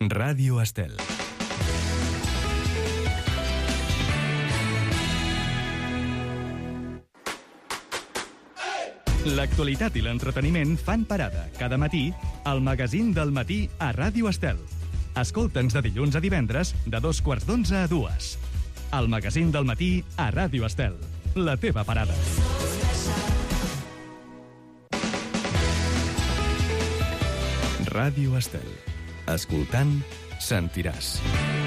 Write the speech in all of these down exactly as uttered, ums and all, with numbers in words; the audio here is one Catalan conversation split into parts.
Ràdio Estel. L'actualitat i l'entreteniment fan parada cada matí al magazín del matí a Ràdio Estel. Escolta'ns de dilluns a divendres de dos quarts d'onze a dues. El magazín del matí a Ràdio Estel. La teva parada. Ràdio Estel. Escoltant, sentiràs.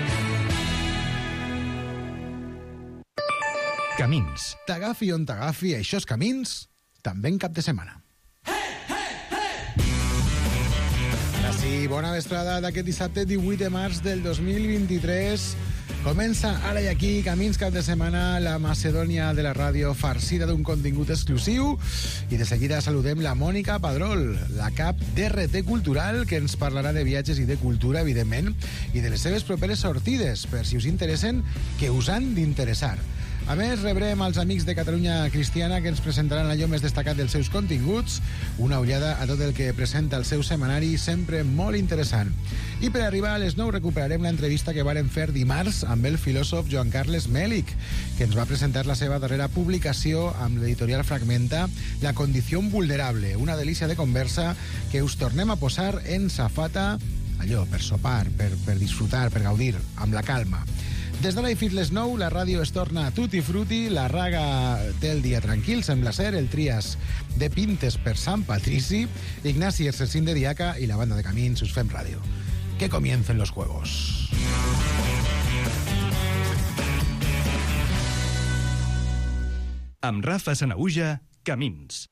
Camins. T'agafi on t'agafi, això és Camins, també en cap de setmana. Sí, bona vesprada d'aquest dissabte divuit de març del dos mil vint-i-tres. Comença ara i aquí, Camins cap de setmana, la Macedònia de la ràdio farcida d'un contingut exclusiu. I de seguida saludem la Mònica Padrol, la cap d'R T Cultural, que ens parlarà de viatges i de cultura, evidentment, i de les seves properes sortides, per si us interessen, que us han d'interessar. A més, rebrem els amics de Catalunya Cristiana, que ens presentaran allò més destacat dels seus continguts, una ullada a tot el que presenta el seu setmanari, sempre molt interessant. I per arribar a les nou recuperarem l'entrevista que varen fer dimarts amb el filòsof Joan Carles Mèlich, que ens va presentar la seva darrera publicació amb l'editorial Fragmenta, La condició vulnerable, una delícia de conversa que us tornem a posar en safata, allò, per sopar, per, per disfrutar, per gaudir, amb la calma. Des d'ara i fins les nou, la ràdio es torna tutti frutti, la raga té el dia tranquil, sembla ser, el Trias de Pintes per Sant Patrici, Ignasi Ercecín de Diaca i la banda de Camins us fem ràdio. Que comiencen los juegos. Amb Rafa Sanaüja, Camins.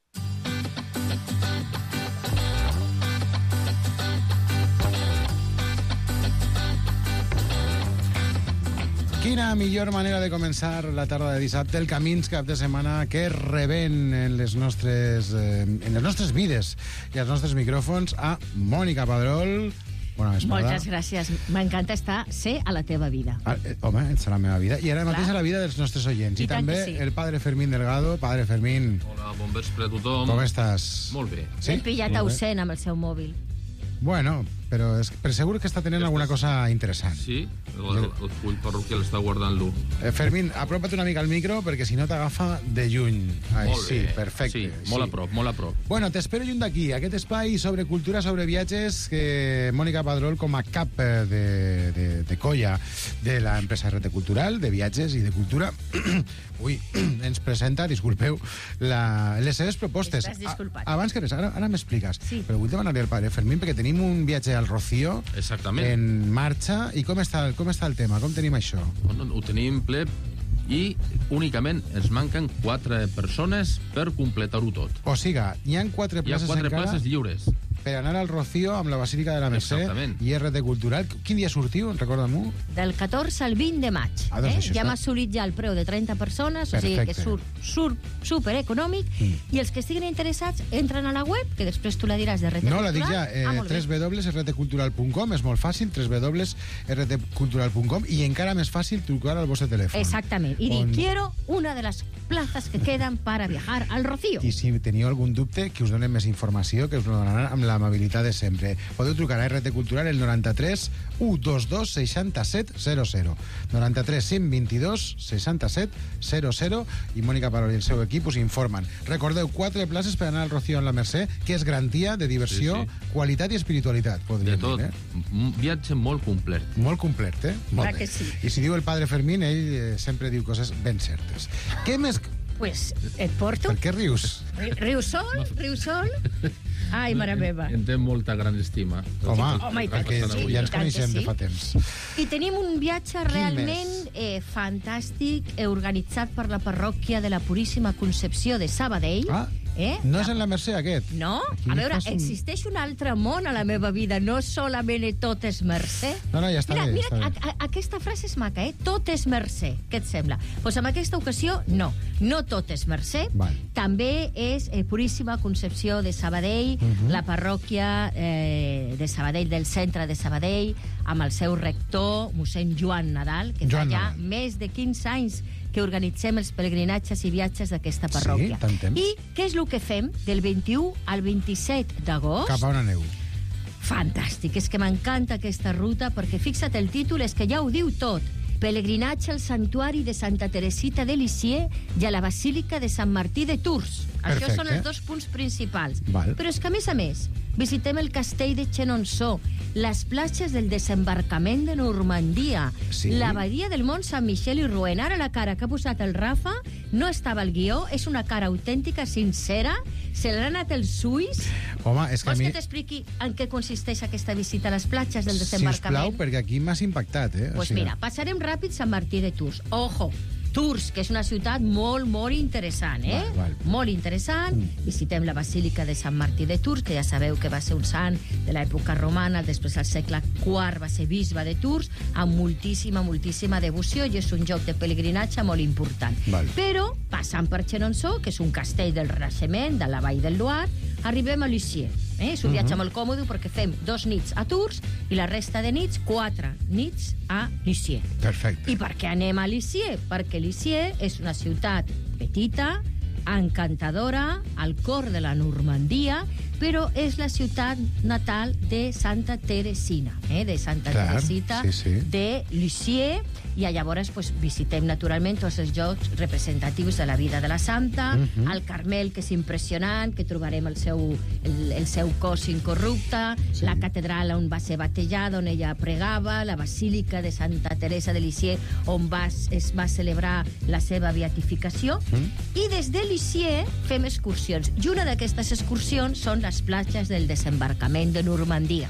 Quina millor manera de començar la tarda de dissabte, el Camins cap de setmana que rebent en les nostres, eh, en les nostres vides i els nostres micròfons a Mònica Padrol. Bona vesprada. Moltes gràcies. M'encanta estar, ser a la teva vida. Ah, eh, home, ets a la meva vida. I ara mateix a la vida dels nostres oients. I, I també sí. el padre Fermín Delgado. Padre Fermín. Hola, bon vespre a tothom. Com estàs? Molt bé. Sí? Hem pillat ausent amb el seu mòbil. Bueno, però és, per segur que està tenint alguna cosa interessant. Sí? El, el, el full parroquial està guardant-lo. Eh, Fermín, apropa't una mica al micro perquè si no t'agafa de lluny. Ai, Molt sí, bé. perfecte. Sí, molt sí. a prop, molt a prop. Bueno, t'espero lluny d'aquí. Aquest espai sobre cultura, sobre viatges, que Mònica Padrol, com a cap de, de, de colla de l'empresa R T Cultural, de viatges i de cultura, ui, ens presenta, disculpeu, la, les seves propostes. Estàs disculpat. A, abans que res, ara, ara m'expliques. Sí. Però vull demanar-li al padre Fermín, perquè tenim un viatge al Rocío Exactament. en marxa. I com està, com està el tema? Com tenim això? Bueno, ho tenim ple i únicament ens manquen quatre persones per completar-ho tot. O sigui, hi ha quatre Hi ha places quatre encara places lliures. per anar al Rocío amb la Basílica de la Mercè Exactament. i R T Cultural. Quin dia sortiu? Recorda-m'ho. Del catorze al vint de maig. Ah, doncs eh? això Ja està. m'ha assolit ja el preu de trenta persones, o sigui que Perfecte. surt, surt supereconòmic, Mm. i els que estiguin interessats entren a la web, que després tu la diràs de R T No, la Cultural. dic ja, eh, ah, molt bé. w w w punt r t cultural punt com, és molt fàcil, w w w punt r t cultural punt com, i encara més fàcil trucar al vostre telèfon. Exactament. I On- dir, quiero una de las plazas que quedan para viajar al Rocío. I si teniu algun dubte, que us donen més informació, que us ho donaran amb l'amabilitat de sempre. Podeu trucar a R T Cultural el noranta-tres u vint dos seixanta-set zero zero. noranta-tres cinc vint-i-dos seixanta-set zero zero i Mònica Padrol i el seu equip us informen. Recordeu, quatre places per anar al Rocío en la Mercè, que és garantia de diversió, Sí, qualitat i espiritualitat, De podríem tot. dir, eh? Un viatge molt complet. Molt complet, eh? Molt Clar bé. que sí. I si diu el padre Fermín, ell eh, sempre diu coses ben certes. Què més... Pues et porto. Per què rius? Ri- Riu sol, riu sol. Ai, mare meva. En té molta gran estima. Home, Home, i tant perquè que sí, ja ens i tant que coneixem de sí. fa temps. I tenim un viatge realment eh, fantàstic, eh, organitzat per la parròquia de la Puríssima Concepció de Sabadell. Ah, eh? no és en la Mercè, aquest? No? Aquí A veure, fas un- existeix un altre món a la meva vida, no solament tot és mercè. No, no, ja està mira, bé, mira, està bé. a, a, aquesta frase és maca, eh? Tot és mercè. Què et sembla? Doncs pues en aquesta ocasió, no. No tot és mercè. Val. També és eh, Puríssima Concepció de Sabadell, Mhm. uh -huh. la parròquia eh, de Sabadell, del centre de Sabadell, amb el seu rector, mossèn Joan Nadal, que Joan fa ja Nadal. més de quinze anys que organitzem els pelegrinatges i viatges d'aquesta parròquia. tant temps. I què és el que fem del vint-i-u al vint-i-set d'agost? Cap a on aneu? fantàstic. És que m'encanta aquesta ruta perquè, fixa't, el títol és que ja ho diu tot. Pelegrinatge al santuari de Santa Teresita de Lisieux i a la Basílica de Sant Martí de Tours. Perfecte. Això són els dos punts principals. Val. Però és que, a més a més, visitem el castell de Chenonceau, les platges del desembarcament de Normandia, Sí. l'abadia del Mont Saint-Michel i Rouen. Ara la cara que ha posat el Rafa no estava al guió, és una cara autèntica, sincera, se l'han anat els ulls. Home, és que a Vols mi... que t'expliqui en què consisteix aquesta visita a les platges del Sisplau, desembarcament? perquè aquí m'has impactat, eh? Pues mira, passarem ràpid Sant Martí de Tours. Ojo, Tours, que és una ciutat molt, molt interessant, eh? Val, val. Molt interessant. Mm. Visitem la Basílica de Sant Martí de Tours, que ja sabeu que va ser un sant de l'època romana, després al segle quart va ser bisbe de Tours, amb moltíssima, moltíssima devoció, i és un lloc de pelegrinatge molt important. Val. Però, passant per Chenonceau, que és un castell del Renaixement, de la vall del Loire, arribem a Lisieux. Eh? És un viatge molt còmode perquè fem dos nits a Tours i la resta de nits, quatre nits a Lisieux. Perfecte. I per què anem a Lisieux? Perquè Lisieux és una ciutat petita, encantadora, al cor de la Normandia, però és la ciutat natal de Santa Teresina, eh? de Santa Clar, Teresita sí, sí. de Lisieux, i llavors pues, visitem naturalment tots els llocs representatius de la vida de la santa, uh -huh. el Carmel, que és impressionant, que trobarem el seu, el, el seu cos incorrupte, sí. la catedral on va ser batejada, on ella pregava, la basílica de Santa Teresa de Lisieux, on va, es va celebrar la seva beatificació, uh -huh. i des de Lisieux fem excursions. I una d'aquestes excursions són les platges del desembarcament de Normandia.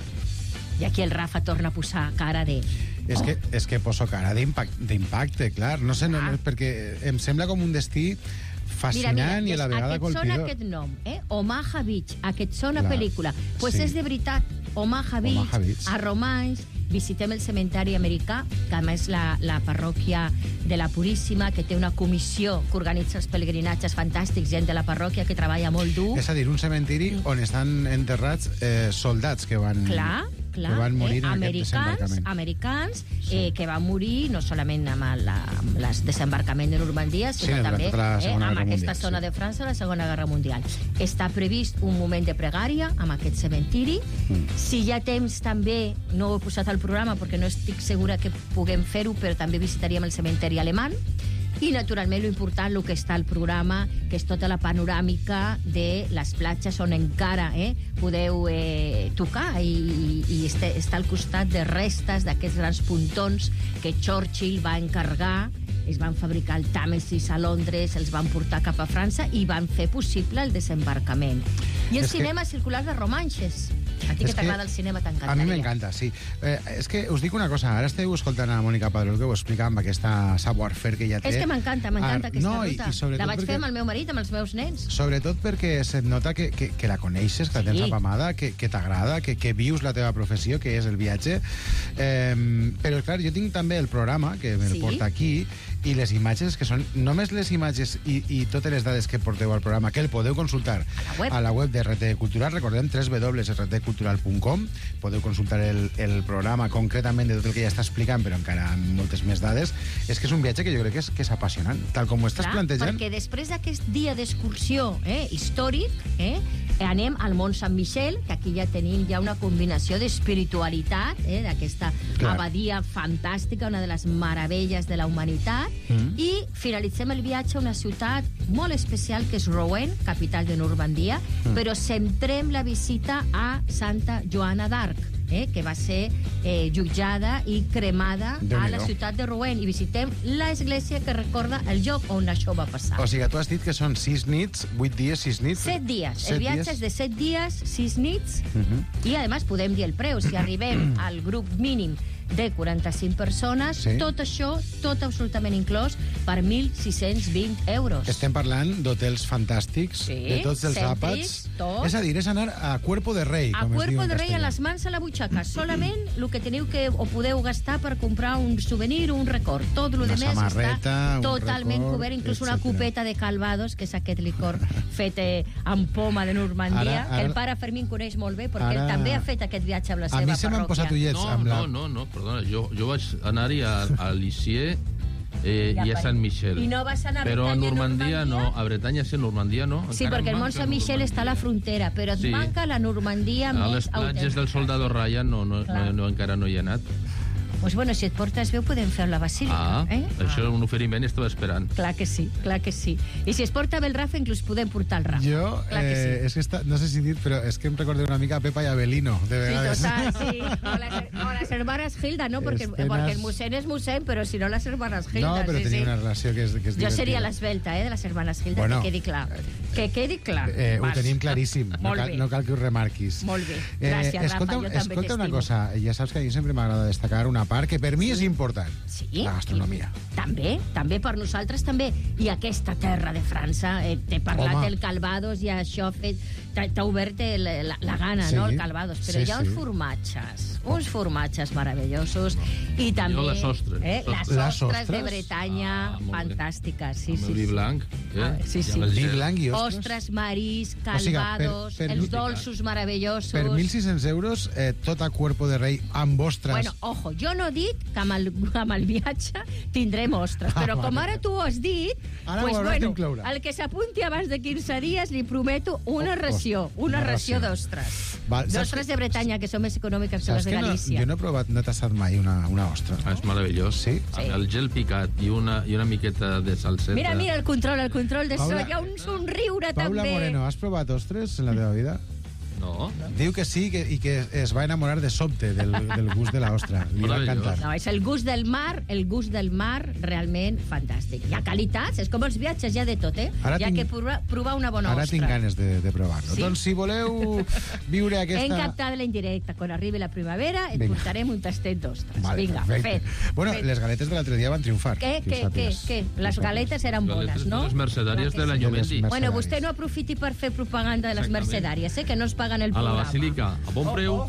I aquí el Rafa torna a posar cara de... És que, és que poso cara d'impacte, clar. No sé, no, no, perquè em sembla com un destí fascinant mira, mira, i a la vegada aquest colpidor. sona aquest nom, eh? Omaha Beach, aquest sona Clar, pel·lícula. Pues sí. és de veritat, Omaha Beach, Omaha Beach. a Romanys, visitem el cementari americà, que a més la, la parròquia de la Puríssima, que té una comissió que organitza els pelegrinatges fantàstics, gent de la parròquia que treballa molt dur. És a dir, un cementiri on estan enterrats eh, soldats que van... Clar, clar, que van morir eh? en americans, aquest desembarcament. americans Sí. eh, que van morir no solament amb el la, amb el desembarcament de Normandia, sinó Sí, també durant tota la eh, Segona amb Guerra aquesta Mundial, zona sí. de França a la Segona Guerra Mundial. Està previst un moment de pregària amb aquest cementiri. Mm. Si hi ha temps també, no ho he posat al programa perquè no estic segura que puguem fer-ho, però també visitaríem el cementeri alemany. I, naturalment, l'important, el que està al programa, que és tota la panoràmica de les platges on encara eh, podeu eh, tocar i, i està, està al costat de restes d'aquests grans pontons que Churchill va encarregar. Es van fabricar al Tàmesis a Londres, els van portar cap a França i van fer possible el desembarcament. I el És que- cinema circular de Romanxes. A ti És que t'agrada el cinema A t'encantaria. mi m'encanta, sí. Eh, és que us dic una cosa, ara esteu escoltant a Mònica Padrón, que ho explica amb aquesta savoir-faire que ja té. És que m'encanta, m'encanta Ah, aquesta no, i- ruta. i sobretot La vaig perquè- fer amb el meu marit, amb els meus nens. Sobretot perquè se't nota que, que, que la coneixes, que la tens Sí. apamada, que, que t'agrada, que, que vius la teva professió, que és el viatge. Eh, però, clar, jo tinc també el programa, que me'l Sí. porta aquí, i les imatges, que són només les imatges i, i totes les dades que porteu al programa, que el podeu consultar A la web. a la web de R T Cultural, recordem, w w w punt r t cultural punt com. Podeu consultar el, el programa concretament de tot el que ja està explicant, però encara amb moltes més dades. És que és un viatge que jo crec que és, que és apassionant, tal com ho estàs Clar, plantejant. perquè després d'aquest dia d'excursió eh, històric, eh, anem al Mont Saint-Michel, que aquí ja tenim ja una combinació d'espiritualitat, eh, d'aquesta Clar. abadia fantàstica, una de les meravelles de la humanitat, Mm. i finalitzem el viatge a una ciutat molt especial, que és Rouen, capital de Normandia, Mm. però centrem la visita a Santa Joana d'Arc, eh, que va ser eh, jutjada i cremada a Déu-n'hi-do. la ciutat de Rouen, i visitem l'església que recorda el lloc on això va passar. O sigui, tu has dit que són sis nits, vuit dies, sis nits... Set dies. Set El viatge dies. és de set dies, sis nits, Uh -huh. i, a més, podem dir el preu. Si arribem al grup mínim de quaranta-cinc persones, Sí. tot això, tot absolutament inclòs, per mil sis-cents vint euros. Estem parlant d'hotels fantàstics, Sí, de tots els cèntics, àpats. tot. És a dir, és anar a cuerpo de rei, A com es diu cuerpo en de rei, a castellà. les mans a la butxaca. Solament el que teniu que o podeu gastar per comprar un souvenir o un record. Tot el Una demés samarreta, està un totalment record, cobert, inclús una etcètera. copeta de Calvados, que és aquest licor fet eh, amb poma de Normandia, Ara- que el ara- pare Fermín coneix molt bé, perquè Ara- ell també ha fet aquest viatge amb la A seva mi se m'han parròquia. posat ullets No, amb la... no, no, no, perdona, jo, jo vaig anar-hi a, a Lisieux eh, Ja i a per- Sant Michel. I no vas anar a Però a Bretanya, Normandia, no. Normandia? A Bretanya sí, a Normandia no. Sí, Encara perquè el Mont manca Sant Michel està a la Normandia. frontera, però et Sí. manca la Normandia A més les platges autèntica. del Soldado Ryan no, no, Clar. no, no, encara no hi he anat. Pues bueno, si et portes bé, ho podem fer a la Basílica. Ah, eh? això és un oferiment, estava esperant. Clar que sí, clar que sí. I si es porta bé el Rafa, inclús podem portar el Rafa. Jo, Clar que eh, sí. és que està, no sé si dit, però és que em recordé una mica a Pepa i Abelino, de Sí, vegades. total, sí. O las, o las hermanas Hilda, ¿no? Porque, Escenas- porque el musén es musén, pero si no las hermanas Hilda. No, però sí, tenia sí. una relació que és, que és Jo seria divertida. l'esbelta, eh, de les hermanes Hilda, Bueno, que quedi clar. Que quedi clar. Eh, ho Vas. tenim claríssim, no Molt cal, bé. no cal que ho remarquis. Molt bé. Gràcies, Rafa, escolta, jo també escolta una t'estimo. cosa, ja saps que a mi sempre m'agrada destacar una part que per mi és important, Sí. la gastronomia. I, també, també per nosaltres també. I aquesta terra de França, eh, t'he parlat Home. del Calvados i això ha fet... T'ha t'ha obert el, la, la gana, Sí. no?, el Calvados. Però Sí, hi ha sí. uns formatges, uns formatges meravellosos. I també... Jo les ostres. Eh, les Les ostres de ostres? Bretanya, Ah, molt bé. fantàstiques. Sí, Amb sí, el vi sí. blanc. Eh? Ah, sí, sí. Ja les Vi gent- blanc i ostres. Ostres, marís, O sigui, per- calvados, per- els dolços meravellosos. Per mil sis-cents euros, eh, tot a cuerpo de rei amb ostres. Bueno, ojo, jo no he dit que amb el, amb el viatge tindrem ostres, Ah, però com vale. ara tu ho has dit, Ara pues ho hauràs bueno, d'incloure. el que s'apunti abans de quinze dies li prometo una Oh, ració, una una ració ració. d'ostres. Val, saps D'ostres que- de Bretanya, que són més econòmiques que les Saps de que no, Galícia. jo no he provat, no he tastat mai una, una ostra. Ah, és meravellós. Sí? Sí. Amb el gel picat i una, i una miqueta de salseta. Mira, mira el control, el control de so. Paula- Hi ha un somriure Paula també. Moreno, has provat ostres en la teva vida? No? Diu que sí que, i que es va enamorar de sobte del, del gust de l'ostra. Li va Meravellós. encantar. No, és el gust del mar, el gust del mar realment fantàstic. Hi ha qualitats, és com els viatges, hi ha de tot, eh? Ara Hi ha tinc- que provar, provar una bona Ara ostra. tinc ganes de, de provar-lo. Sí? Doncs si voleu viure aquesta... Encantada la indirecta. Quan arribi la primavera et Vinga. portarem un tastet d'ostres. Vale, Vinga, perfecte. fet. Bueno, fet. les galetes de l'altre dia van triomfar. Què, que ho què, què, sàpigues. què? Les galetes eren bones, Galetes de no? les mercedàries Clar de que l'any sí. Mendy. De les Bueno, mercedàries. vostè no aprofiti per fer propaganda de les Exactament. mercedàries, eh? Que no ens paguen el A la programa. Basílica, a bon preu.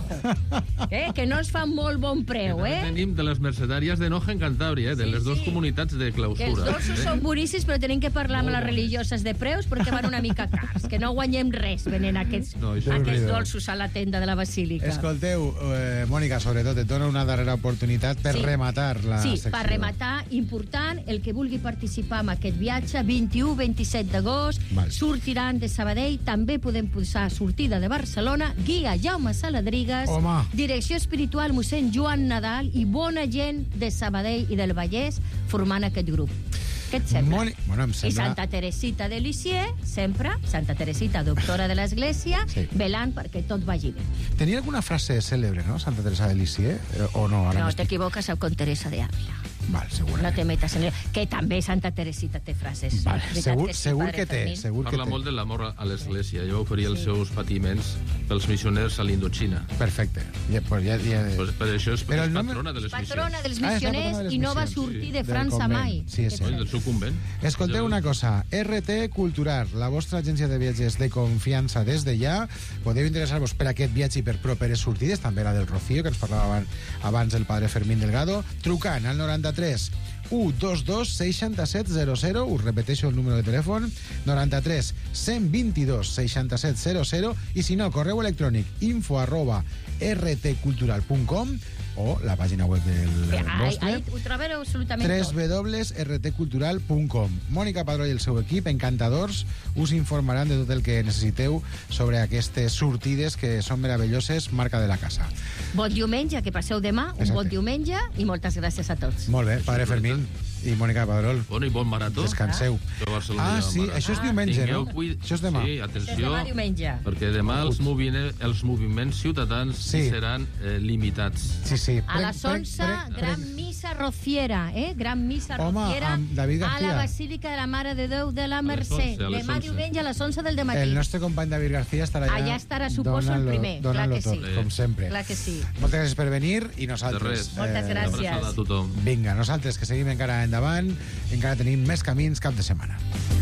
Eh? Que no ens fan molt bon preu, També eh? Tenim de les mercedàries de Noja en Cantàbria, eh? de Sí, les dues sí. comunitats de Que els clausura. dolços eh? són boníssims, però tenim que parlar amb Molt les bons. religioses de preus perquè van una mica cars, que no guanyem res venent aquests, No, això aquests Déu-n'hi-do. dolços a la tenda de la Basílica. Escolteu, eh, Mònica, sobretot, et dono una darrera oportunitat per Sí. rematar la Sí, secció. per rematar, important, el que vulgui participar en aquest viatge, vint-i-u vint-i-set d'agost, Val. sortiran de Sabadell, també podem posar sortida de Barcelona, guia Jaume Saladrigues, Home. direcció espiritual mossèn Joan Nadal i bona gent de Sabadell i del Vallès formant aquest grup. Què et sembla? Moni- Bueno, em I sembla... Santa Teresita de Lisieux, sempre, Santa Teresita, doctora de l'Església, Sí. velant perquè tot vagi bé. Tenia alguna frase cèlebre, no? Santa Teresa de Lisieux? Eh, O no? Ara No, m'estic- t'equivoques con Teresa de Ávila. Val, No segurament. te metas en el... Que també Santa Teresita té frases. Vale, És veritat segur, que sí, segur padre que té, Fermín. segur que Parla té. molt de l'amor a l'Església. Jo oferia els seus patiments pels missioners a l'Indochina. Perfecte. Ja, pues ja, ja... Pues per això és, Però el és nom- patrona de les Patrona missions. dels Ah, és la missioners patrona de les i no va missions, sortir sí. de Del França convent. mai. Sí, és Què cert. Oi, del seu convent. Escolteu una cosa, R T Cultural, la vostra agència de viatges de confiança des de ja. Podeu interessar-vos per aquest viatge i per properes sortides, també la del Rocío, que ens parlava abans, abans el padre Fermín Delgado, trucant al noranta-tres u dos dos seixanta-set zero zero, us repeteixo el número de telèfon, noranta-tres cent vint-i-dos seixanta-set zero zero, i si no, correu electrònic info arroba rtcultural punt com o la pàgina web del Ahí, vostre. ahí ho trobareu absolutament w tot. w w punt r t cultural punt com. Mònica Padró i el seu equip, encantadors, us informaran de tot el que necessiteu sobre aquestes sortides que són meravelloses, marca de la casa. Bon diumenge, que passeu demà, un Exacte. bon diumenge i moltes gràcies a tots. Molt bé, padre Fermín i Mònica Padrol, Bon i bon marató. descanseu. De Barcelona Ah, i sí, Marató. això és diumenge, no? Tingueu cuid- Això és demà. Sí, Això és atenció, demà diumenge. perquè demà els, movine, els moviments ciutadans Sí. seran eh, limitats. Sí, sí. A les Prenc- onze, prenc- gran prenc- missa rociera, eh? Gran missa Home, rociera amb David a García. la Basílica de la Mare de Déu de la les Mercè. onze, a les Demà onze. diumenge a les onze del dematí. El nostre company David García estarà allà. Allà estarà, suposo, el donant-lo- primer. Clar donant-lo que tot, sí. com sempre. Clar que sí. Moltes gràcies per venir i nosaltres... De res. Moltes eh, gràcies. Abraçada a tothom. Vinga, nosaltres que seguim encara endavant, encara tenim més camins cap de setmana.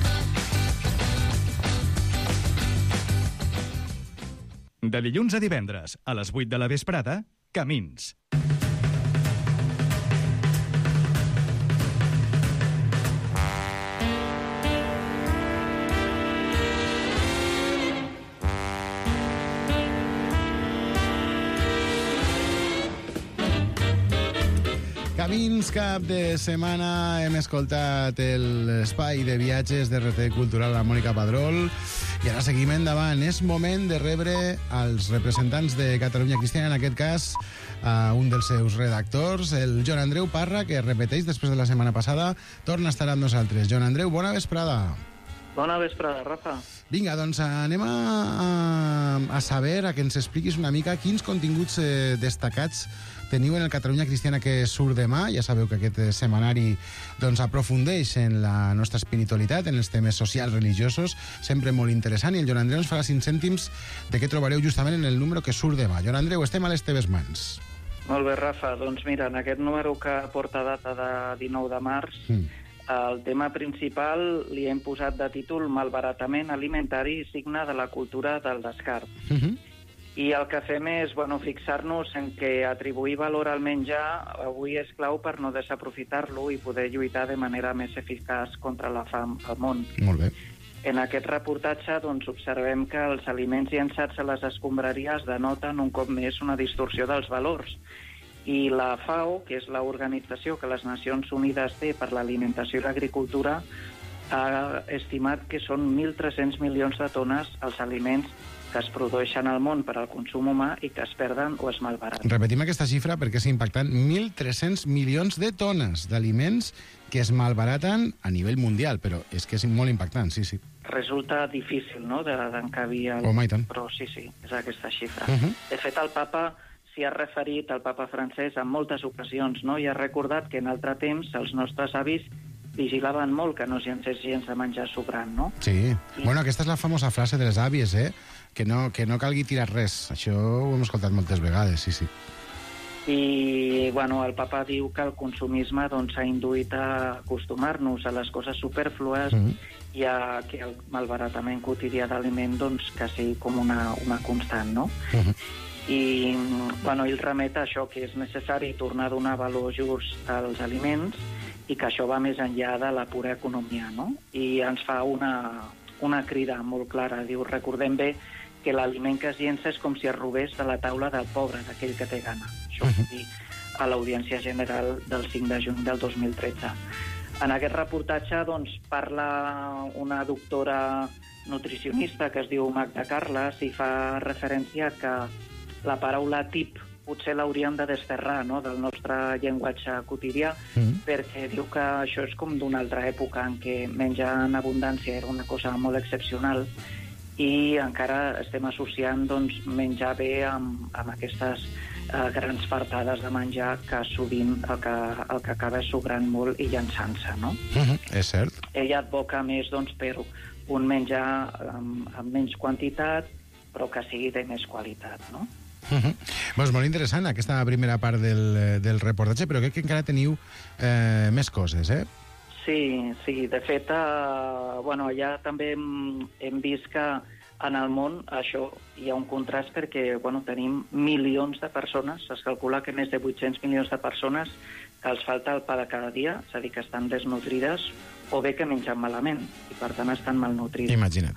De dilluns a divendres, a les vuit de la vesprada, Camins. Camins cap de setmana hem escoltat l'espai de viatges de R T Cultural a Mònica Padrol i ara seguim endavant. És moment de rebre als representants de Catalunya Cristiana, en aquest cas a un dels seus redactors, el Joan Andreu Parra, que repeteix després de la setmana passada, torna a estar amb nosaltres. Joan Andreu, bona vesprada. Bona vesprada, Rafa. Vinga, doncs anem a, a, a saber, a que ens expliquis una mica quins continguts eh, destacats teniu en el Catalunya Cristiana que surt demà. Ja sabeu que aquest setmanari doncs, aprofundeix en la nostra espiritualitat, en els temes socials, religiosos, sempre molt interessant, i el Joan Andreu ens farà cinc cèntims de què trobareu justament en el número que surt demà. Joan Andreu, estem a les teves mans. Molt bé, Rafa. Doncs mira, en aquest número que porta data de dinou de març, mm. el tema principal li hem posat de títol Malbaratament alimentari, signe de la cultura del descart. Mm-hmm. I el que fem és bueno, fixar-nos en que atribuir valor al menjar avui és clau per no desaprofitar-lo i poder lluitar de manera més eficaç contra la fam al món. Molt bé. En aquest reportatge doncs, observem que els aliments llançats a les escombraries denoten un cop més una distorsió dels valors. I la FAO, que és l'organització que les Nacions Unides té per l'alimentació i l'agricultura, ha estimat que són mil tres-cents milions de tones els aliments que es produeixen al món per al consum humà i que es perden o es malbaraten. Repetim aquesta xifra perquè és impactant. mil tres-cents milions de tones d'aliments que es malbaraten a nivell mundial, però és que és molt impactant, sí, sí. Resulta difícil, no?, d'encabir el... Home, i tant. Però sí, sí, és aquesta xifra. Uh -huh. De fet, el papa s'hi ha referit, el papa francès, en moltes ocasions, no?, i ha recordat que en altre temps els nostres avis vigilaven molt que no es llancés gens de menjar sobrant, no? Sí. I... Bueno, aquesta és la famosa frase de les àvies, eh?, que no, que no calgui tirar res. Això ho hem escoltat moltes vegades, sí, sí. I, bueno, el papa diu que el consumisme doncs, ha induït a acostumar-nos a les coses superflues mm. i a que el malbaratament quotidià d'aliment doncs, que sigui com una, una constant, no? Mm -hmm. I, bueno, ell remet a això, que és necessari tornar a donar valor just als aliments i que això va més enllà de la pura economia, no? I ens fa una, una crida molt clara. Diu, recordem bé que l'aliment que es llença és com si es robés de la taula del pobre, d'aquell que té gana. Això ho uh-huh. dir a l'Audiència General del cinc de juny del dos mil tretze. En aquest reportatge doncs, parla una doctora nutricionista que es diu Magda Carles i fa referència que la paraula tip potser l'hauríem de desterrar, no?, del nostre llenguatge quotidià, mm. perquè diu que això és com d'una altra època en què menjar en abundància era una cosa molt excepcional i encara estem associant doncs, menjar bé amb, amb aquestes eh, grans fartades de menjar que sovint el que, el que acaba és sobrant molt i llançant-se, no? Mm-hmm, és cert. Ella advoca més doncs, per un menjar amb, amb menys quantitat, però que sigui de més qualitat, no? Uh-huh. Doncs molt interessant aquesta primera part del, del reportatge, però crec que encara teniu eh, més coses, eh? Sí, sí. De fet, eh, bueno, allà també hem, hem vist que en el món això hi ha un contrast perquè bueno, tenim milions de persones, es calcula que més de vuit-cents milions de persones que els falta el pa de cada dia, és a dir, que estan desnutrides o bé que mengen malament i per tant estan malnutrides. Imagina't.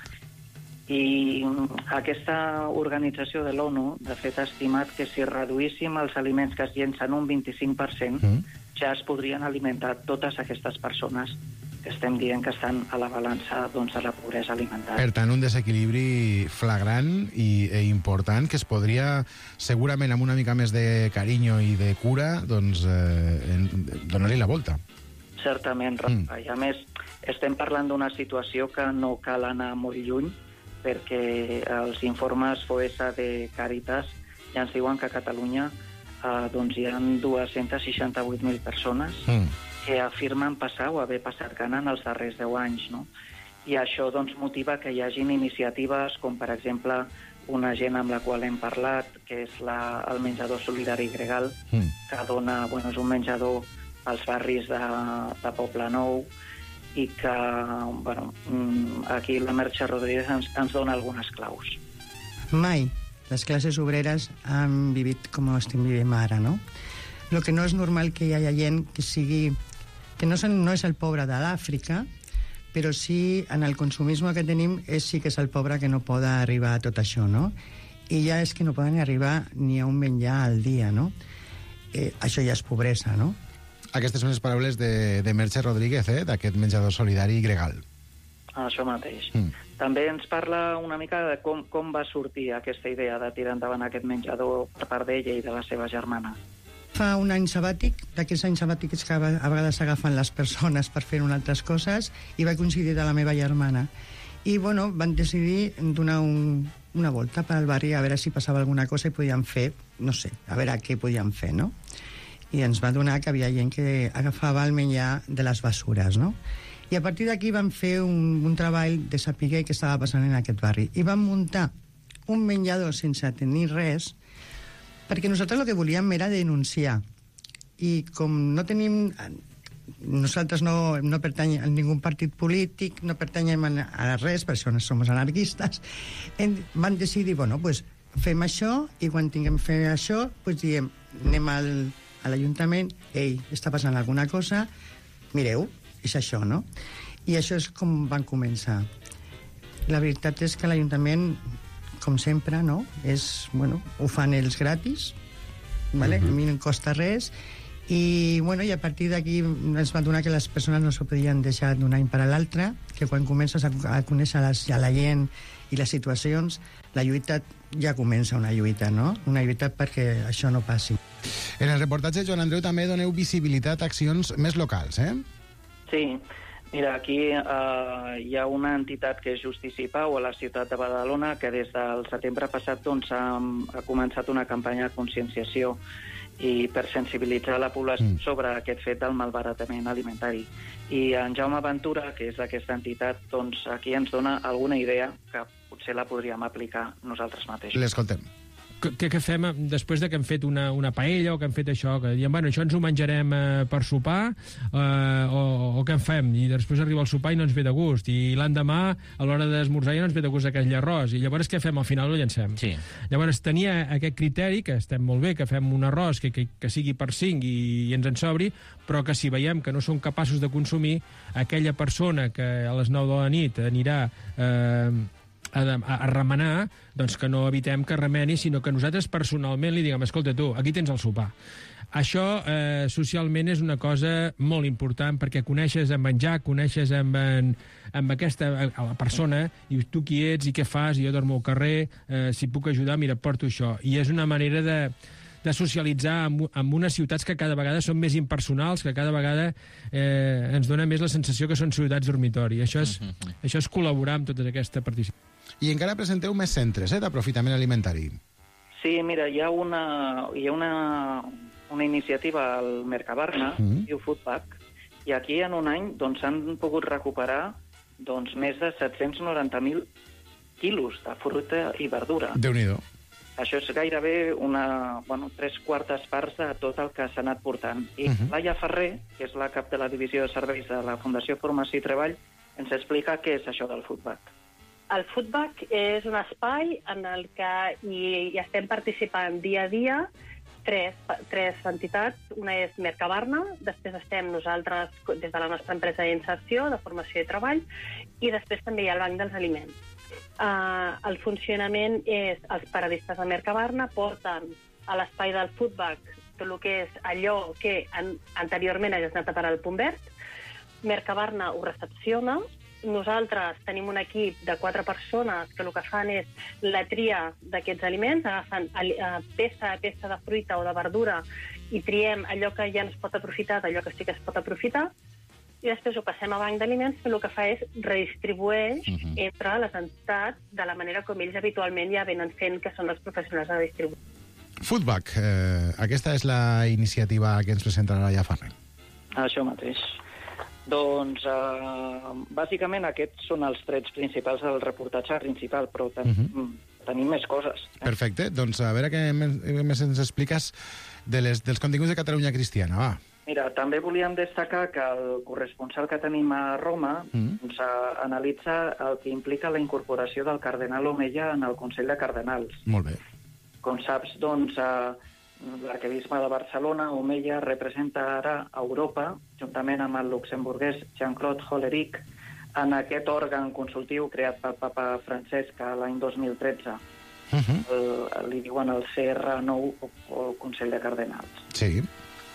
I aquesta organització de l'ONU, de fet, ha estimat que si reduíssim els aliments que es llencen un vint-i-cinc per cent, mm. ja es podrien alimentar totes aquestes persones que estem dient que estan a la balança doncs, de la pobresa alimentària. Per tant, un desequilibri flagrant i e important que es podria, segurament amb una mica més de carinyo i de cura, doncs, eh, donar-li la volta. Certament, Rafa. Mm. I a més, estem parlant d'una situació que no cal anar molt lluny, perquè els informes F O E S A de Càritas ja ens diuen que a Catalunya eh, doncs hi ha dos-cents seixanta-vuit mil persones mm. que afirmen passar o haver passat gana en els darrers deu anys, no? I això doncs, motiva que hi hagin iniciatives com, per exemple, una gent amb la qual hem parlat, que és la, el menjador solidari Gregal, mm. que dona, bueno, és un menjador als barris de, de Poblenou, i que, bueno, aquí la Merche Rodríguez ens, ens dona algunes claus. Mai les classes obreres han vivit com estem vivint ara, no? Lo que no és normal que hi hagi gent que sigui... que no, són, no és el pobre de l'Àfrica, però sí, en el consumisme que tenim, és sí que és el pobre que no pot arribar a tot això, no? I ja és que no poden arribar ni a un menjar al dia, no? Eh, això ja és pobresa, no? Aquestes són les paraules de, de Merche Rodríguez, eh? D'aquest menjador solidari i gregal. Això mateix. Mm. També ens parla una mica de com, com va sortir aquesta idea de tirar endavant aquest menjador per part d'ella i de la seva germana. Fa un any sabàtic, d'aquests anys sabàtics que a vegades agafen les persones per fer unes altres coses, i va coincidir de la meva germana. I, bueno, van decidir donar un, una volta per al barri a veure si passava alguna cosa i podíem fer, no sé, a veure què podíem fer, no? I ens va donar que havia gent que agafava el menjar de les bessures, no? I a partir d'aquí vam fer un, un treball de saber què estava passant en aquest barri. I vam muntar un menjador sense tenir res, perquè nosaltres el que volíem era denunciar. I com no tenim... Nosaltres no, no pertanyem a ningú partit polític, no pertanyem a res, per això no som anarquistes, van decidir, bueno, pues, fem això, i quan tinguem fet això, pues, diem, anem al, a l'Ajuntament, ei, està passant alguna cosa, mireu, és això, no? I això és com van començar. La veritat és que l'Ajuntament, com sempre, no? És, bueno, ho fan ells gratis, vale? Uh-huh. A mi no em costa res, i, bueno, i a partir d'aquí ens va donar que les persones no s'ho podien deixar d'un any per a l'altre, que quan comences a, a conèixer les, a la gent i les situacions, la lluita ja comença una lluita, no? Una lluita perquè això no passi. En el reportatge, Joan Andreu, també doneu visibilitat a accions més locals, eh? Sí, mira, aquí eh, hi ha una entitat que és Justici i Pau a la ciutat de Badalona que des del setembre passat doncs, ha, ha començat una campanya de conscienciació i per sensibilitzar la població mm. sobre aquest fet del malbaratament alimentari. I en Jaume Ventura, que és d'aquesta entitat, doncs aquí ens dona alguna idea que potser la podríem aplicar nosaltres mateixos. L'escoltem. Què, què fem després de que hem fet una, una paella o que hem fet això, que diem, bueno, això ens ho menjarem eh, per sopar eh, o, o què en fem? I després arriba el sopar i no ens ve de gust, i l'endemà a l'hora d'esmorzar ja no ens ve de gust aquell arròs, i llavors què fem? Al final ho llancem. Sí. Llavors tenia aquest criteri, que estem molt bé, que fem un arròs que, que, que sigui per cinc i, i ens en sobri, però que si veiem que no som capaços de consumir, aquella persona que a les nou de la nit anirà... Eh, A, a, a remenar, doncs que no evitem que remeni, sinó que nosaltres personalment li diguem, escolta tu, aquí tens el sopar. Això eh, socialment és una cosa molt important, perquè coneixes en menjar, coneixes amb, en, amb aquesta a la persona, i tu qui ets i què fas, i jo dormo al carrer, eh, si puc ajudar, mira, porto això. I és una manera de, de socialitzar amb, amb unes ciutats que cada vegada són més impersonals, que cada vegada eh, ens dona més la sensació que són ciutats dormitori. Això és, uh-huh. això és col·laborar amb tota aquesta participació. I encara presenteu més centres eh, d'aprofitament alimentari. Sí, mira, hi ha una, hi ha una, una iniciativa al Mercabarna, mm. diu Foodpack, i aquí en un any doncs, han pogut recuperar doncs, més de set-cents noranta mil quilos de fruita i verdura. Déu-n'hi-do. Això és gairebé una, bueno, tres quartes parts de tot el que s'ha anat portant. I uh-huh. Laia Ferrer, que és la cap de la divisió de serveis de la Fundació Formació i Treball, ens explica què és això del Foodpack. El Foodpack és un espai en el que hi, hi estem participant dia a dia tres, tres entitats. Una és Mercabarna, després estem nosaltres des de la nostra empresa d'inserció, de formació i treball, i després també hi ha el Banc dels Aliments. Uh, el funcionament és, els paradistes de Mercabarna porten a l'espai del Foodpack tot el que és allò que an, anteriorment hagués anat a parar al Punt Verd. Mercabarna ho recepciona. Nosaltres tenim un equip de quatre persones que el que fan és la tria d'aquests aliments, agafen peça a peça de fruita o de verdura i triem allò que ja no es pot aprofitar d'allò que sí que es pot aprofitar, i després ho passem a Banc d'Aliments, que el que fa és redistribueix uh-huh. entre les entitats de la manera com ells habitualment ja venen fent, que són els professionals de distribució. Foodpack, eh, aquesta és la iniciativa que ens presentarà Laia Ferrer. Això mateix. Doncs, eh, bàsicament, aquests són els trets principals del reportatge principal, però ten uh-huh. tenim més coses. Eh? Perfecte. Doncs a veure què més ens expliques de les, dels continguts de Catalunya Cristiana, va. Mira, també volíem destacar que el corresponsal que tenim a Roma uh-huh. doncs, a, analitza el que implica la incorporació del cardenal Omeya en el Consell de Cardenals. Molt bé. Com saps, doncs, eh, l'arquebisbe de Barcelona, Omeya, representa ara a Europa, juntament amb el luxemburguès Jean-Claude Hollerich, en aquest òrgan consultiu creat pel papa Francesc l'any dos mil tretze. Uh-huh. el, li diuen el C R nou o, o el Consell de Cardenals. Sí.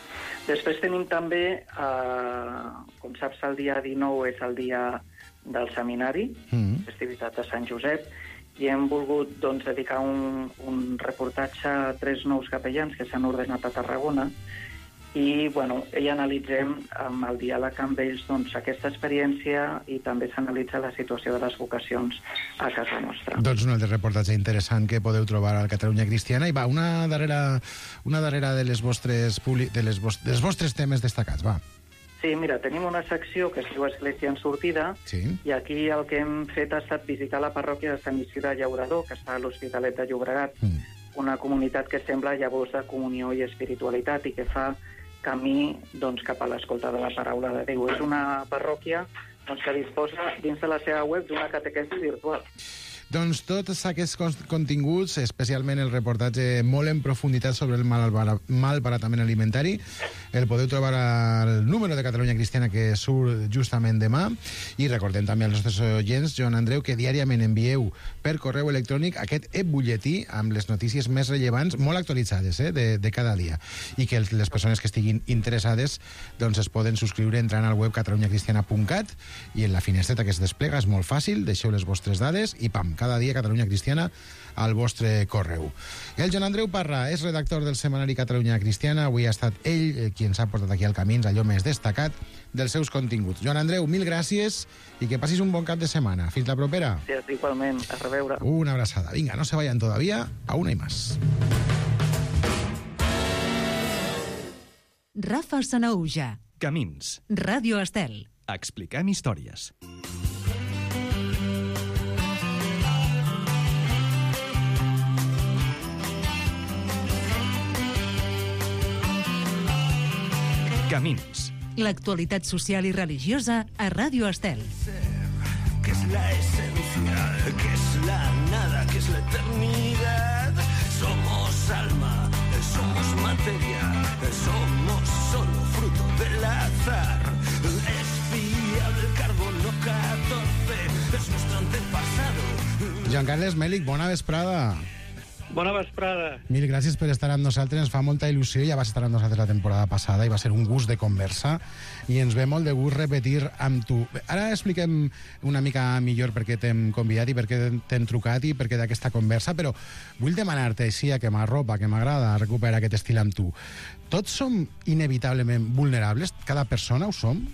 Després tenim també, eh, com saps, el dia dinou és el dia del seminari, mm. festivitat de Sant Josep, i hem volgut doncs, dedicar un, un reportatge a tres nous capellans que s'han ordenat a Tarragona i bueno, hi analitzem amb el diàleg amb ells doncs, aquesta experiència i també s'analitza la situació de les vocacions a casa nostra. Doncs un altre reportatge interessant que podeu trobar al Catalunya Cristiana. I va, una darrera, una darrera de les vostres, publi... de les vostres, dels vostres temes destacats, va. Sí, mira, tenim una secció que es diu Església en sortida, sí. I aquí el que hem fet ha estat visitar la parròquia de Sant Isidre Llaurador, que està a l'Hospitalet de Llobregat, mm. una comunitat que sembla llavors de comunió i espiritualitat i que fa camí doncs, cap a l'escolta de la paraula de Déu. És una parròquia doncs, que disposa dins de la seva web d'una catequesi virtual. Doncs tots aquests continguts, especialment el reportatge molt en profunditat sobre el malbaratament alimentari, el podeu trobar al número de Catalunya Cristiana que surt justament demà. I recordem també als nostres oients, Joan Andreu, que diàriament envieu per correu electrònic aquest e-butlletí amb les notícies més rellevants, molt actualitzades, eh, de, de cada dia. I que les persones que estiguin interessades doncs es poden subscriure entrant al web catalunya cristiana punt cat i en la finestreta que es desplega és molt fàcil, deixeu les vostres dades i pam, cada dia Catalunya Cristiana al vostre correu. El Joan Andreu Parra és redactor del setmanari Catalunya Cristiana. Avui ha estat ell qui ens ha portat aquí al Camins allò més destacat dels seus continguts. Joan Andreu, mil gràcies i que passis un bon cap de setmana. Fins la propera. Sí, igualment. A reveure. Una abraçada. Vinga, no se vayan todavía. Aún hay más. Rafa Sanauja. Camins. Ràdio Estel. Explicant històries. Camins. L'actualitat social i religiosa a Ràdio Estel. ¿Qué es la esencia? ¿Qué es la nada? ¿Qué es la eternidad? Somos alma, somos materia, somos solo fruto del azar. Es fiable el carbono catorce, es nuestro antepasado. Joan Carles Mèlich, bona vesprada. Bona vesprada. Mil gràcies per estar amb nosaltres, ens fa molta il·lusió, ja vas estar amb nosaltres la temporada passada i va ser un gust de conversa i ens ve molt de gust repetir amb tu. Ara expliquem una mica millor per què t'hem convidat i per què t'hem trucat i per què d'aquesta conversa, però vull demanar-te així a que m'arropa, que m'agrada recuperar aquest estil amb tu. Tots som inevitablement vulnerables? Cada persona ho som?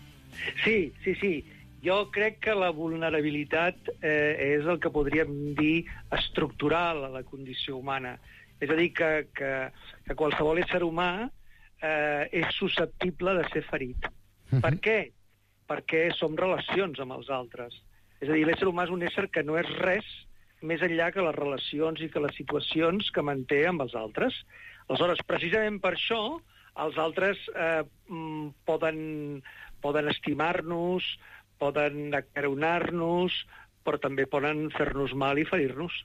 Sí, sí, sí. Jo crec que la vulnerabilitat eh, és el que podríem dir estructural a la condició humana. És a dir, que, que, que qualsevol ésser humà eh, és susceptible de ser ferit. Uh-huh. Per què? Perquè som relacions amb els altres. És a dir, l'ésser humà és un ésser que no és res més enllà que les relacions i que les situacions que manté amb els altres. Aleshores, precisament per això, els altres eh, poden, poden estimar-nos, poden acaronar-nos, però també poden fer-nos mal i ferir-nos.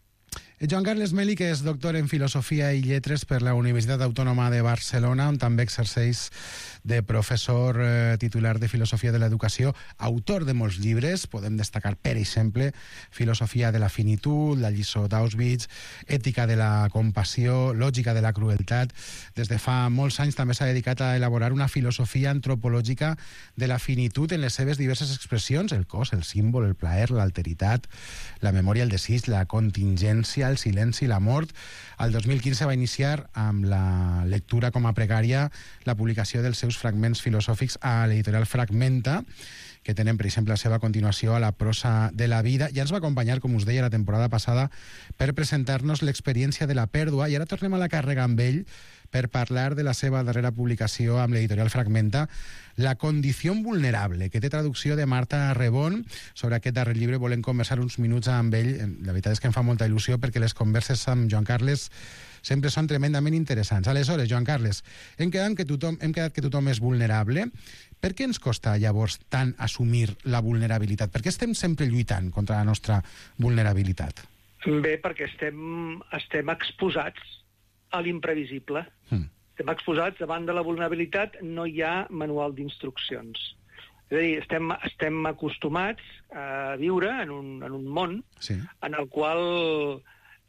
Joan Carles Mèlich és doctor en Filosofia i Lletres per la Universitat Autònoma de Barcelona, on també exerceix de professor eh, titular de Filosofia de l'Educació, autor de molts llibres. Podem destacar, per exemple, Filosofia de la Finitud, La lliçó d'Auschwitz, Ètica de la compassió, Lògica de la crueltat. Des de fa molts anys també s'ha dedicat a elaborar una filosofia antropològica de la finitud en les seves diverses expressions, el cos, el símbol, el plaer, l'alteritat, la memòria, el desig, la contingència, el silenci, la mort. El dos mil quinze va iniciar amb la lectura com a precària la publicació dels seus fragments filosòfics a l'editorial Fragmenta, que tenen, per exemple, la seva continuació a La prosa de la vida. Ja ens va acompanyar, com us deia, la temporada passada per presentar-nos l'experiència de la pèrdua, i ara tornem a la càrrega amb ell per parlar de la seva darrera publicació amb l'editorial Fragmenta, La condició vulnerable, que té traducció de Marta Rebón. Sobre aquest darrer llibre volem conversar uns minuts amb ell. La veritat és que em fa molta il·lusió perquè les converses amb Joan Carles sempre són tremendament interessants. Aleshores, Joan Carles, hem quedat que tothom, hem quedat que tothom és vulnerable. Per què ens costa llavors tant assumir la vulnerabilitat? Per què estem sempre lluitant contra la nostra vulnerabilitat? Bé, perquè estem, estem exposats a l'imprevisible. Hmm. Estem exposats davant de la vulnerabilitat, no hi ha manual d'instruccions. És a dir, estem, estem acostumats a viure en un, en un món sí. en el qual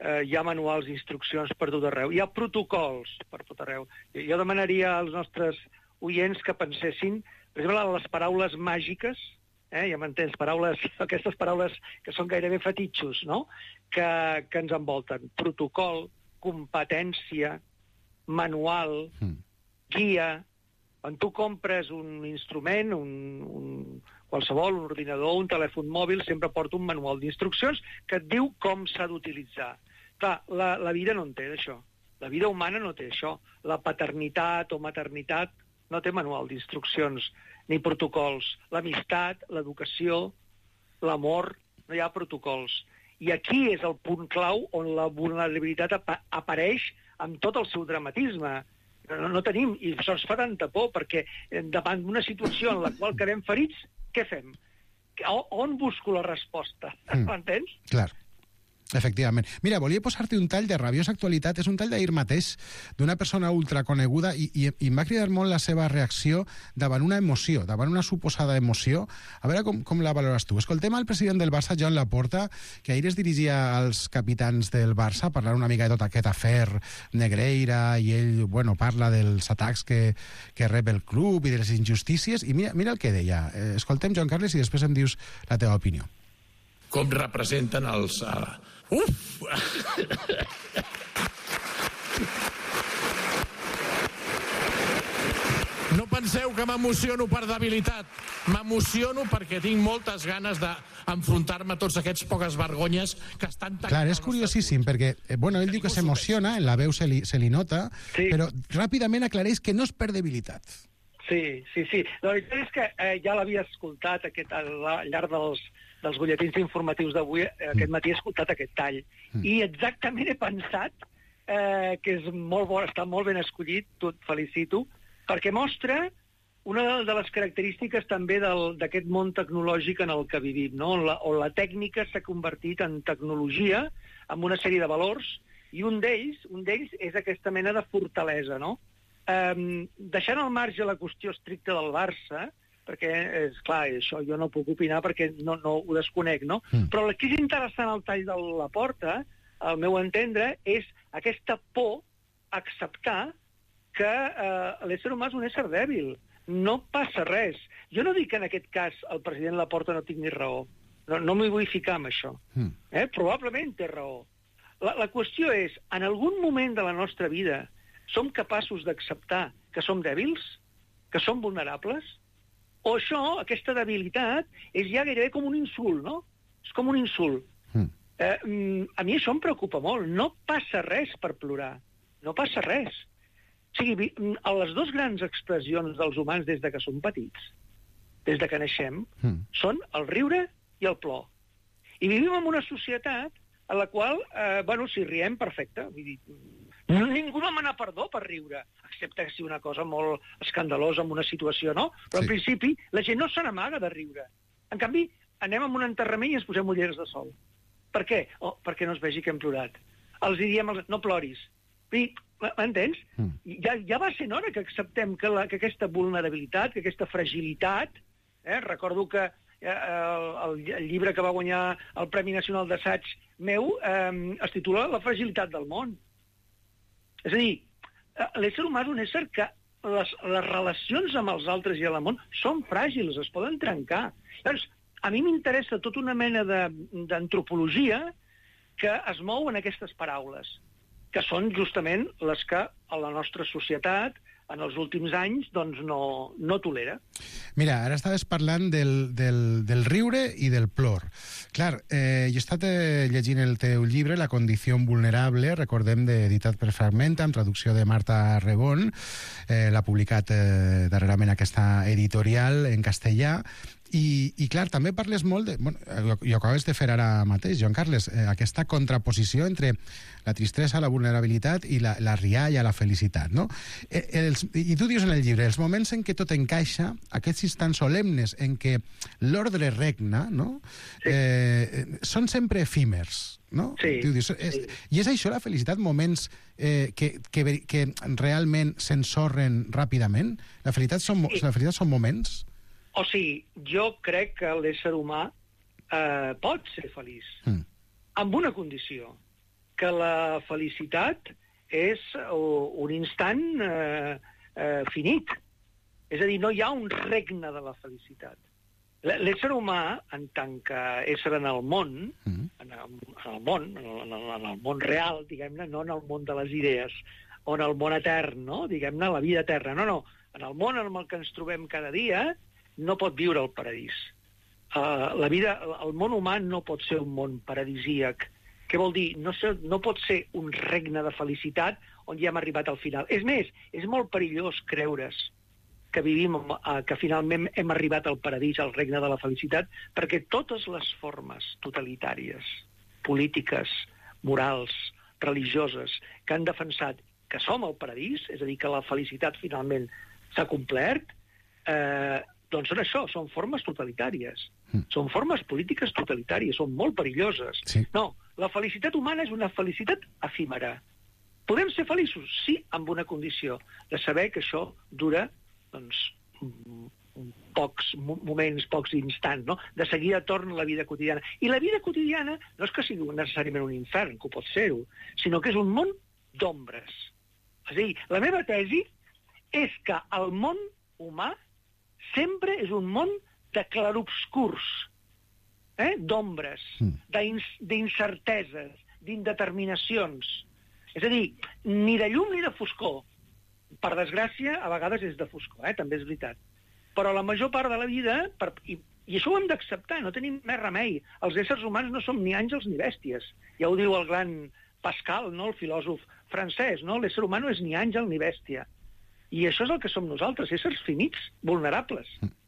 eh, hi ha manuals d'instruccions per tot arreu, hi ha protocols per tot arreu. Jo demanaria als nostres oients que pensessin, per exemple, en les paraules màgiques, eh, ja m'entens, paraules, aquestes paraules que són gairebé fetitxos, no?, que, que ens envolten. Protocol, competència, manual, mm. guia. Quan tu compres un instrument, un, un, qualsevol, un ordinador, un telèfon mòbil, sempre porta un manual d'instruccions que et diu com s'ha d'utilitzar. Clar, la, la vida no en té d'això. La vida humana no té això. La paternitat o maternitat no té manual d'instruccions ni protocols. L'amistat, l'educació, l'amor, no hi ha protocols. I aquí és el punt clau on la vulnerabilitat ap apareix amb tot el seu dramatisme. No, no tenim, i això ens fa tanta por, perquè davant d'una situació en la qual quedem ferits, què fem? On busco la resposta? Mm. M'entens? Clar. Efectivament. Mira, volia posar-te un tall de rabiosa actualitat. És un tall d'ahir mateix d'una persona ultraconeguda i, i, i em va cridar molt la seva reacció davant una emoció, davant una suposada emoció. A veure com, com la valores tu. Escoltem al president del Barça, Joan Laporta, que ahir es dirigia als capitans del Barça parlant una mica de tot aquest afer Negreira, i ell, bueno, parla dels atacs que, que rep el club i de les injustícies, i mira, mira el que deia. Escoltem, Joan Carles, i després em dius la teva opinió. Com representen els... Uh... Uf! No penseu que m'emociono per debilitat. M'emociono perquè tinc moltes ganes d'enfrontar-me a tots aquests poques vergonyes que estan... Clar, és curiosíssim, perquè eh, bueno, ell diu que s'emociona, en la veu se li, se li nota, sí. Però ràpidament aclareix que no és per debilitat. Sí, sí, sí. La veritat és que eh, ja l'havia escoltat aquest, al, al llarg dels, dels butlletins informatius d'avui, eh, aquest matí he escoltat aquest tall. Mm. I exactament he pensat eh, que és molt bo, està molt ben escollit, et felicito, perquè mostra una de les característiques també d'aquest món tecnològic en el que vivim, no? on, la, on la tècnica s'ha convertit en tecnologia, amb una sèrie de valors, i un d'ells un d'ells és aquesta mena de fortalesa, no? Um, deixant al marge la qüestió estricta del Barça, perquè, és clar, això jo no puc opinar perquè no, no ho desconec, no? Mm. Però el que és interessant al tall de Laporta, al meu entendre, és aquesta por a acceptar que eh, l'ésser humà és un ésser dèbil. No passa res. Jo no dic que en aquest cas el president Laporta no tingui raó. No, no m'hi vull ficar amb això. Mm. Eh? Probablement té raó. La, la qüestió és, en algun moment de la nostra vida som capaços d'acceptar que som dèbils, que som vulnerables? O això, aquesta debilitat, és ja gairebé com un insult, no? És com un insult. Mm. Eh, a mi això em preocupa molt. No passa res per plorar. No passa res. O sigui, les dues grans expressions dels humans des de que som petits, des de que naixem, mm. són el riure i el plor. I vivim en una societat en la qual, eh, bueno, si riem, perfecte. Vull dir, ningú demana perdó per riure, excepte que sigui una cosa molt escandalosa en una situació, no? Però sí. En principi la gent no se n'amaga de riure. En canvi, anem a un enterrament i ens posem ulleres de sol. Per què? Oh, perquè no es vegi que hem plorat. Els diem, no ploris. M'entens? Mm. Ja, ja va ser hora que acceptem que, la, que aquesta vulnerabilitat, que aquesta fragilitat, eh, recordo que eh, el, el llibre que va guanyar el Premi Nacional d'Assaig meu eh, es titula La fragilitat del món. És a dir, l'ésser humà és un ésser que les, les relacions amb els altres i amb el món són fràgils, es poden trencar. Llavors, a mi m'interessa tota una mena d'antropologia que es mou en aquestes paraules, que són justament les que a la nostra societat en els últims anys doncs no, no tolera. Mira, ara estaves parlant del, del, del riure i del plor. Clar, eh, jo he estat eh, llegint el teu llibre, La condició vulnerable, recordem, de, editat per Fragmenta, amb traducció de Marta Rebón, eh, l'ha publicat eh, darrerament aquesta editorial en castellà, I, i clar, també parles molt de... Bueno, i ho acabes de fer ara mateix, Joan Carles, eh, aquesta contraposició entre la tristesa, la vulnerabilitat i la, la rialla, la felicitat, no? Eh, els, I tu dius en el llibre, els moments en què tot encaixa, aquests instants solemnes en què l'ordre regna, no? Sí. Eh, són sempre efímers, no? Sí. Tu dius, és, sí. I és això la felicitat, moments eh, que, que, que realment s'ensorren ràpidament? La felicitat són, sí. la felicitat són moments? O sigui, jo crec que l'ésser humà eh, pot ser feliç, mm. amb una condició, que la felicitat és un instant eh, eh, finit. És a dir, no hi ha un regne de la felicitat. L'ésser humà, en tant que ésser en el món, mm. en, el, en el món, en el, en el món real, diguem-ne, no en el món de les idees, o en el món etern, no? Diguem-ne, la vida eterna. No, no. En el món en el que ens trobem cada dia no pot viure el paradís. Uh, la vida, el món humà no pot ser un món paradisíac. Què vol dir? No, ser, no pot ser un regne de felicitat on ja hem arribat al final. És més, és molt perillós creure's que vivim, uh, que finalment hem arribat al paradís, al regne de la felicitat, perquè totes les formes totalitàries, polítiques, morals, religioses, que han defensat que som al paradís, és a dir, que la felicitat finalment s'ha complert, eh, doncs són això, són formes totalitàries. Mm. Són formes polítiques totalitàries, són molt perilloses. Sí. No, la felicitat humana és una felicitat efímera. Podem ser feliços? Sí, amb una condició, de saber que això dura, doncs, pocs moments, pocs instants, no? De seguida torna la vida quotidiana. I la vida quotidiana no és que sigui necessàriament un infern, que ho pot ser-ho, sinó que és un món d'ombres. És a dir, la meva tesi és que el món humà sempre és un món de clarobscurs, eh? D'ombres, mm. d'incerteses, d'indeterminacions. És a dir, ni de llum ni de foscor. Per desgràcia, a vegades és de foscor, eh? També és veritat. Però la major part de la vida, per, i, i això ho hem d'acceptar, no tenim més remei. Els éssers humans no som ni àngels ni bèsties. Ja ho diu el gran Pascal, no? El filòsof francès, no? L'ésser humà no és ni àngel ni bèstia. I això és el que som nosaltres, éssers finits, vulnerables.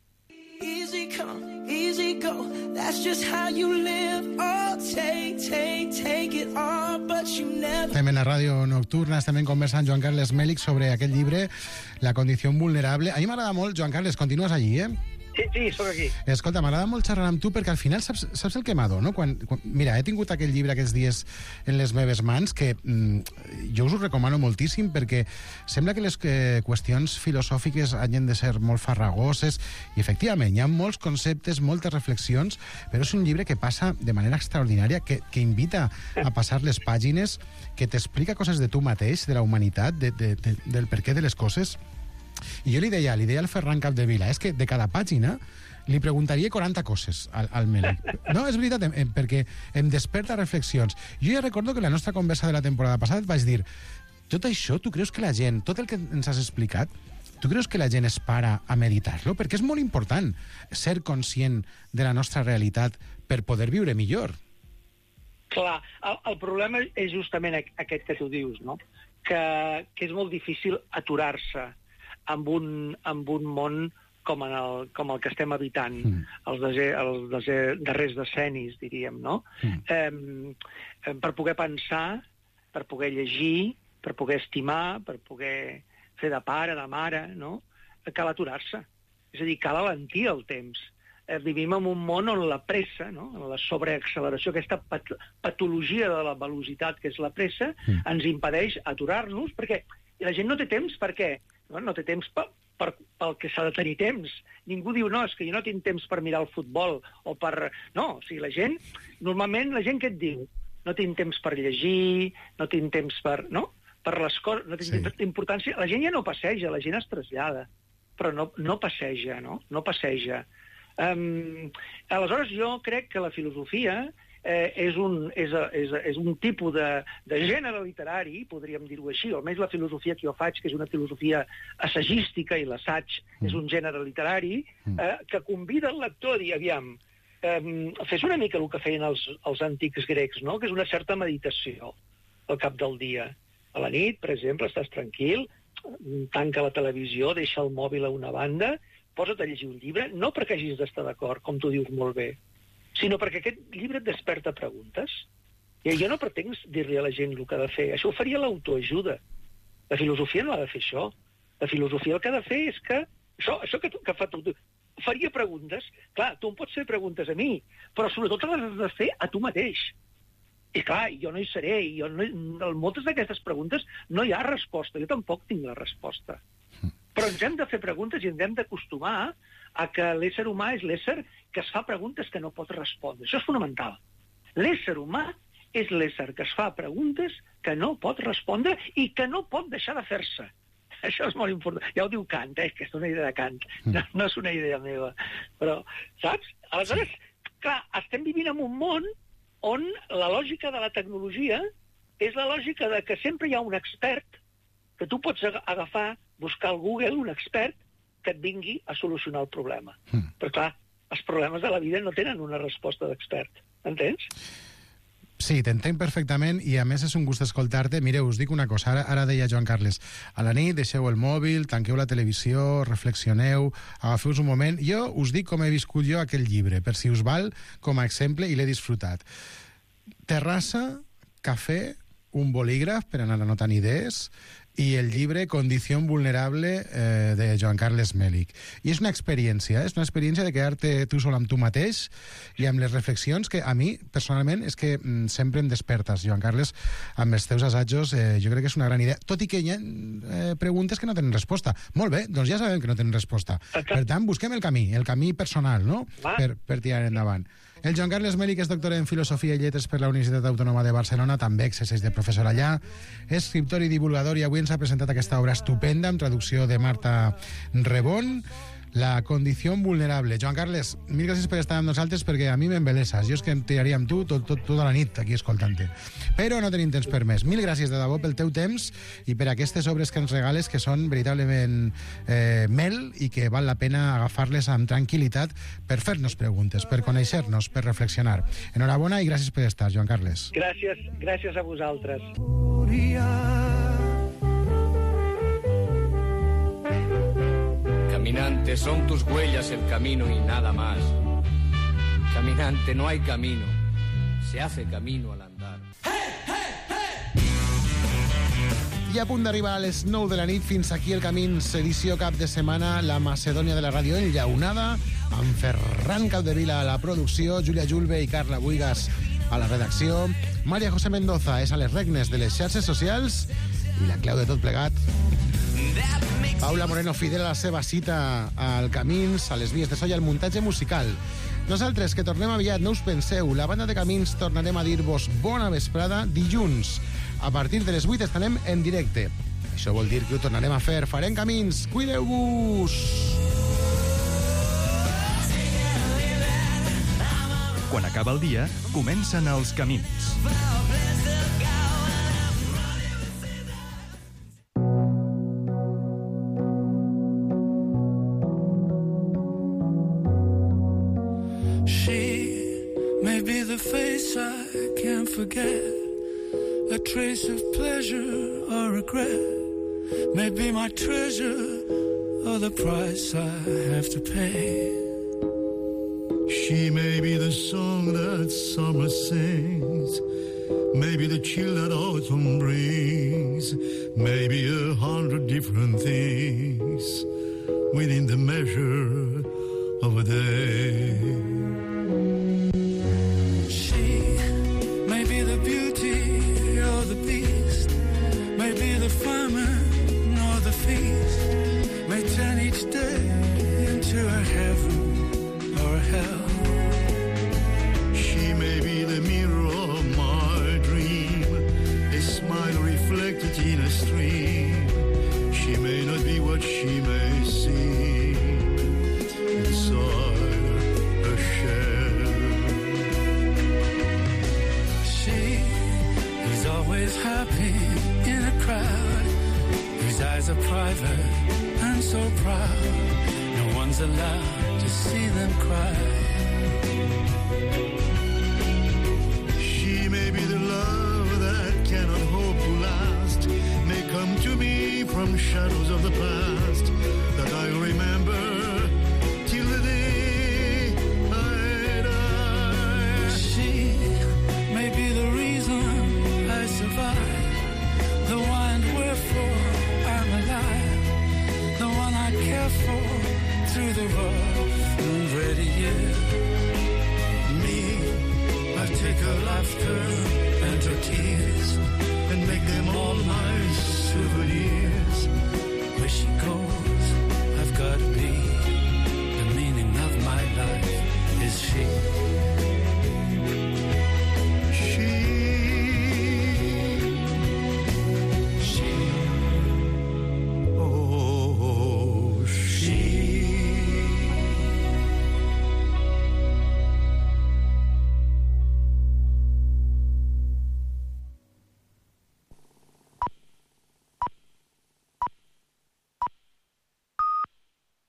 Easy come, easy go, that's just how you live. Oh, take, take, take it all, but you never... Estem en la ràdio nocturna, estem en conversa amb Joan Carles Mèlich sobre aquest llibre, La condició vulnerable. A mi m'agrada molt, Joan Carles, continues allí, eh? Sí, sí, sóc aquí. Escolta, m'agrada molt xerrar amb tu perquè al final saps, saps el que m'adono? Quan, quan, mira, he tingut aquell llibre aquests dies en les meves mans que mm, jo us ho recomano moltíssim perquè sembla que les que, qüestions filosòfiques hagin de ser molt farragoses i efectivament hi ha molts conceptes, moltes reflexions, però és un llibre que passa de manera extraordinària, que, que invita a passar les pàgines, que t'explica coses de tu mateix, de la humanitat, de, de, de, del perquè de les coses. I jo li deia, li deia al Ferran Capdevila, és que de cada pàgina li preguntaria quaranta coses al, al Mèlich. No, és veritat, em, perquè em desperta reflexions. Jo ja recordo que la nostra conversa de la temporada passada et vaig dir, tot això, tu creus que la gent, tot el que ens has explicat, tu creus que la gent es para a meditar-lo? Perquè és molt important ser conscient de la nostra realitat per poder viure millor. Clar, el, el problema és justament aquest que tu dius, no? Que, que és molt difícil aturar-se amb un, amb un món com, en el, com el que estem habitant, mm. els, deser, els deser, darrers decennis, diríem, no? Mm. Eh, per poder pensar, per poder llegir, per poder estimar, per poder fer de pare, de mare, no? Cal aturar-se. És a dir, cal alentir el temps. Eh, vivim en un món on la pressa, no? La sobreacceleració, aquesta pat patologia de la velocitat que és la pressa, mm. ens impedeix aturar-nos, perquè la gent no té temps, per què? No, no té temps per, per, pel que s'ha de tenir temps. Ningú diu, no, és que jo no tinc temps per mirar el futbol, o per... No, o sigui, la gent, normalment la gent què et diu? No tinc temps per llegir, no tinc temps per... No? Per les coses, no tinc sí. temps d'importància. La gent ja no passeja, la gent es trasllada, però no, no passeja, no? No passeja. Um, aleshores, jo crec que la filosofia eh, és, un, és, és, és un tipus de, de gènere literari, podríem dir-ho així, almenys la filosofia que jo faig, que és una filosofia assagística, i l'assaig mm. és un gènere literari, eh, que convida el lector a dir, aviam, eh, fes una mica el que feien els, els antics grecs, no? Que és una certa meditació al cap del dia. A la nit, per exemple, estàs tranquil, tanca la televisió, deixa el mòbil a una banda, posa't a llegir un llibre, no perquè hagis d'estar d'acord, com tu dius molt bé, sinó perquè aquest llibre et desperta preguntes. I jo no pretenc dir-li a la gent el que ha de fer. Això ho faria l'autoajuda. La filosofia no ha de fer això. La filosofia el que ha de fer és que... Això, això que, tu, que fa tu, faria preguntes. Clar, tu em pots fer preguntes a mi, però sobretot les has de fer a tu mateix. I clar, jo no hi seré. I jo no, moltes d'aquestes preguntes no hi ha resposta. Jo tampoc tinc la resposta. Però ens hem de fer preguntes i ens hem d'acostumar a que l'ésser humà és l'ésser que es fa preguntes que no pot respondre. Això és fonamental. L'ésser humà és l'ésser que es fa preguntes que no pot respondre i que no pot deixar de fer-se. Això és molt important. Ja ho diu Kant, eh? Que és una idea de Kant. No, no és una idea meva. Però, saps? Aleshores, clar, estem vivint en un món on la lògica de la tecnologia és la lògica de que sempre hi ha un expert que tu pots agafar, buscar al Google un expert que et vingui a solucionar el problema. Mm. Però, clar, els problemes de la vida no tenen una resposta d'expert. Entens? Sí, t'entenc perfectament i a més és un gust escoltar-te. Mireu, us dic una cosa, ara, ara deia Joan Carles, a la nit deixeu el mòbil, tanqueu la televisió, reflexioneu, agafeu-vos un moment. Jo us dic com he viscut jo aquell llibre, per si us val com a exemple, i l'he disfrutat. Terrassa, cafè, un bolígraf per anar anotant idees i el llibre Condició vulnerable eh, de Joan Carles Mèlich. I és una experiència, eh? és una experiència de quedar-te tu sol amb tu mateix i amb les reflexions que a mi, personalment, és que mm, sempre em despertes, Joan Carles, amb els teus assajos. Eh, jo crec que és una gran idea. Tot i que hi ha eh, preguntes que no tenen resposta. Molt bé, doncs ja sabem que no tenen resposta. Per tant, busquem el camí, el camí personal, no?, per, per tirar endavant. El Joan Carles Mèlich és doctor en Filosofia i Lletres per la Universitat Autònoma de Barcelona, també exerceix de professor allà, és escriptor i divulgador i avui ens ha presentat aquesta obra estupenda amb traducció de Marta Rebón, La condició vulnerable. Joan Carles, mil gràcies per estar amb nosaltres perquè a mi m'embeleses. Jo és que em tiraria amb tu tot, tot, tota la nit aquí escoltant-te. Però no tenim temps per més. Mil gràcies de debò pel teu temps i per aquestes obres que ens regales que són veritablement eh, mel i que val la pena agafar-les amb tranquil·litat per fer-nos preguntes, per conèixer-nos, per reflexionar. Enhorabona i gràcies per estar, Joan Carles. Gràcies, gràcies a vosaltres. Caminante, son tus huellas el camino y nada más. Caminante, no hay camino, se hace camino al andar. I a punt d'arribar a les nou de la nit, fins aquí el Camins, edició cap de setmana, la Macedònia de la ràdio enllaunada, amb Ferran Capdevila a la producció, Júlia Julve i Carla Buigas a la redacció, Maria José Mendoza és a les regnes de les xarxes socials i la clau de tot plegat, Paula Moreno fidel a la seva cita al Camins, a les vies de so i al muntatge musical. Nosaltres, que tornem aviat, no us penseu, la banda de Camins tornarem a dir-vos bona vesprada dilluns. A partir de les vuit estarem en directe. Això vol dir que ho tornarem a fer. Farem Camins. Cuideu-vos! Quan acaba el dia, comencen els Camins. Forget a trace of pleasure or regret. Maybe my treasure or the price I have to pay. She may be the song that summer sings, maybe the chill that autumn brings, maybe a hundred different things within the measure of a day. Allowed to see them cry. She may be the love that cannot hope to last, may come to me from shadows of the past that I'll remember till the day I die. She may be the reason I survive, the one wherefore I'm alive, the one I care for through the rough and ready years. Me, I take her laughter and her tears and make them all my souvenirs. Where she goes